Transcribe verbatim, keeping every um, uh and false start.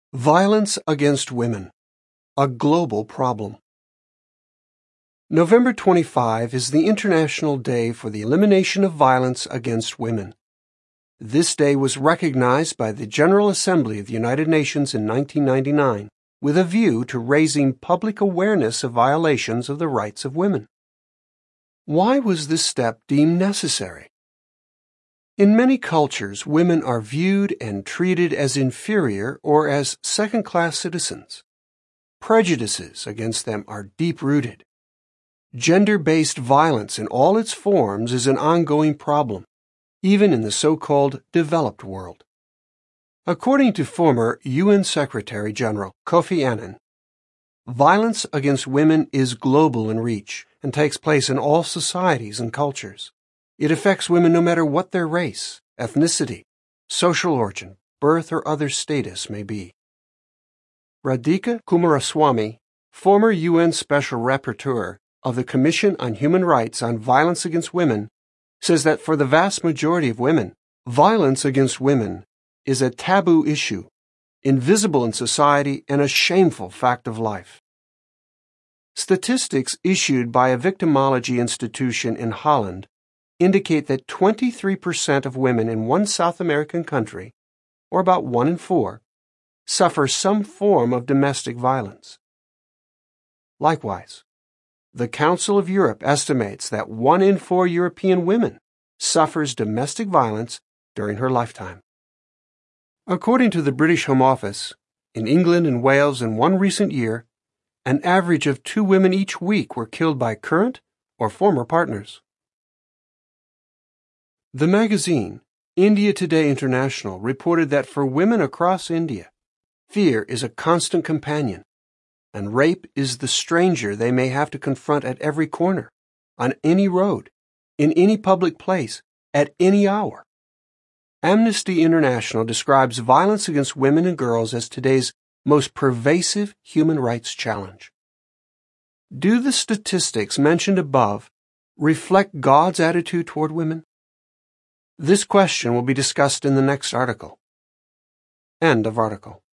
Violence against women, a global problem. November twenty-fifth is the International Day for the Elimination of Violence Against Women. This day was recognized by the General Assembly of the United Nations in nineteen ninety-nine with a view to raising public awareness of violations of the rights of women. Why was this step deemed necessary? In many cultures, women are viewed and treated as inferior or as second-class citizens. Prejudices against them are deep-rooted. Gender-based violence in all its forms is an ongoing problem, even in the so-called developed world. According to former U N Secretary General Kofi Annan, violence against women is global in reach and takes place in all societies and cultures. It affects women no matter what their race, ethnicity, social origin, birth, or other status may be. Radhika Kumaraswamy, former U N Special Rapporteur of the Commission on Human Rights on Violence Against Women, says that for the vast majority of women, violence against women is a taboo issue, invisible in society, and a shameful fact of life. Statistics issued by a victimology institution in Holland indicate that twenty-three percent of women in one South American country, or about one in four, suffer some form of domestic violence. Likewise, the Council of Europe estimates that one in four European women suffers domestic violence during her lifetime. According to the British Home Office, in England and Wales in one recent year, an average of two women each week were killed by current or former partners. The magazine, India Today International, reported that for women across India, fear is a constant companion, and rape is the stranger they may have to confront at every corner, on any road, in any public place, at any hour. Amnesty International describes violence against women and girls as today's most pervasive human rights challenge. Do the statistics mentioned above reflect God's attitude toward women? This question will be discussed in the next article. End of article.